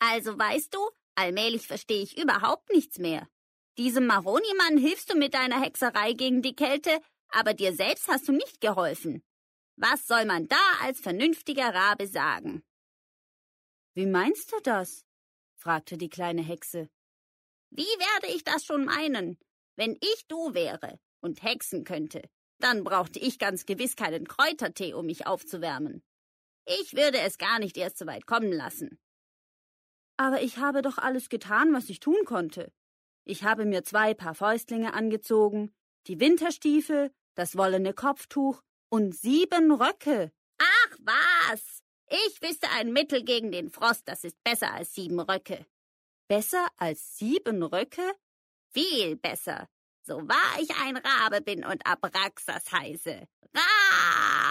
Also weißt du, allmählich verstehe ich überhaupt nichts mehr. Diesem Maroni-Mann hilfst du mit deiner Hexerei gegen die Kälte, aber dir selbst hast du nicht geholfen. Was soll man da als vernünftiger Rabe sagen? Wie meinst du das? Fragte die kleine Hexe. Wie werde ich das schon meinen? Wenn ich du wäre und hexen könnte, dann brauchte ich ganz gewiss keinen Kräutertee, um mich aufzuwärmen. Ich würde es gar nicht erst so weit kommen lassen. Aber ich habe doch alles getan, was ich tun konnte. Ich habe mir 2 Paar Fäustlinge angezogen, die Winterstiefel, das wollene Kopftuch und 7 Röcke. Ach was! Ich wüsste ein Mittel gegen den Frost, das ist besser als 7 Röcke. Besser als 7 Röcke? Viel besser. So wahr ich ein Rabe bin und Abraxas heiße. Ra!